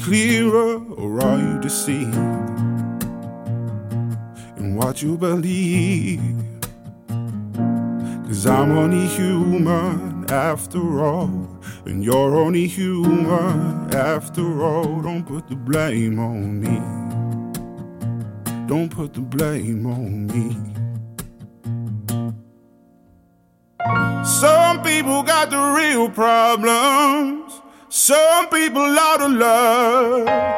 clearer, or are you deceived in what you believe? 'Cause I'm only human after all, and you're only human after all. Don't put the blame on me. Don't put the blame on me. Some people got the real problems. Some people out of love.